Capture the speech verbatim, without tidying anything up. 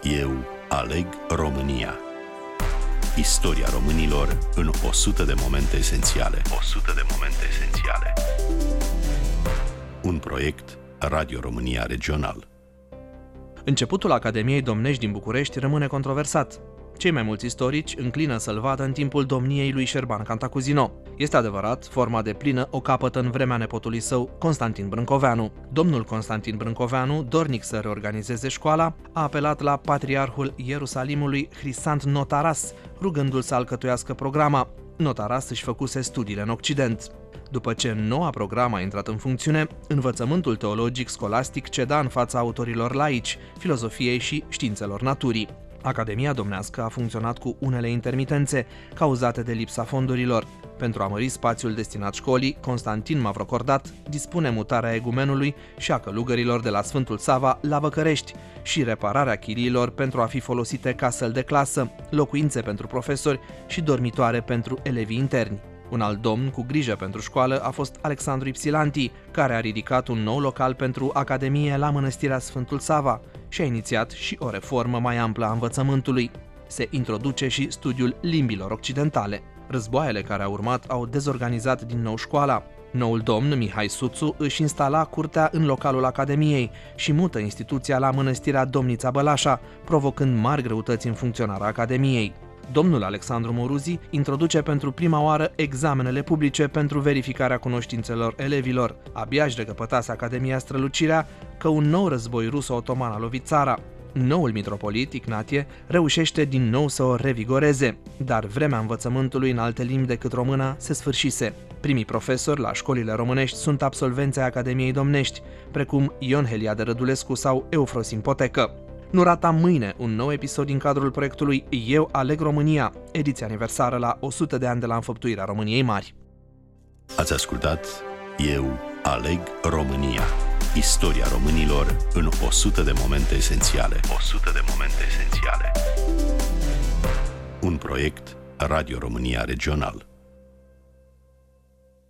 Eu aleg România. Istoria românilor în o sută de momente esențiale. o sută de momente esențiale. Un proiect Radio România Regional. Începutul Academiei Domnești din București rămâne controversat. Cei mai mulți istorici înclină să-l vadă în timpul domniei lui Șerban Cantacuzino. Este adevărat, forma de plină o capătă în vremea nepotului său, Constantin Brâncoveanu. Domnul Constantin Brâncoveanu, dornic să reorganizeze școala, a apelat la patriarhul Ierusalimului Hrisant Notaras, rugându-l să alcătuiască programa. Notaras își făcuse studiile în Occident. După ce noua programă a intrat în funcțiune, învățământul teologic scolastic ceda în fața autorilor laici, filozofiei și științelor naturii. Academia domnească a funcționat cu unele intermitențe, cauzate de lipsa fondurilor. Pentru a mări spațiul destinat școlii, Constantin Mavrocordat dispune mutarea egumenului și a călugărilor de la Sfântul Sava la Văcărești și repararea chiriilor pentru a fi folosite ca săli de clasă, locuințe pentru profesori și dormitoare pentru elevii interni. Un alt domn cu grijă pentru școală a fost Alexandru Ipsilanti, care a ridicat un nou local pentru Academie la Mănăstirea Sfântul Sava și a inițiat și o reformă mai amplă a învățământului. Se introduce și studiul limbilor occidentale. Războaiele care au urmat au dezorganizat din nou școala. Noul domn, Mihai Suțu, își instala curtea în localul Academiei și mută instituția la Mănăstirea Domnița Bălașa, provocând mari greutăți în funcționarea Academiei. Domnul Alexandru Moruzi introduce pentru prima oară examenele publice pentru verificarea cunoștințelor elevilor. Abia își recăpătase Academia strălucirea că un nou război ruso-otoman a lovit țara. Noul mitropolit, Ignatie, reușește din nou să o revigoreze, dar vremea învățământului în alte limbi decât româna se sfârșise. Primii profesori la școlile românești sunt absolvenții Academiei Domnești, precum Ion Heliade Rădulescu sau Eufrosim Potecă. Nu rata mâine un nou episod din cadrul proiectului Eu aleg România, ediția aniversară la o sută de ani de la înfăptuirea României Mari. Ați ascultat Eu aleg România. Istoria românilor în o sută de momente esențiale. o sută de momente esențiale. Un proiect Radio România Regional.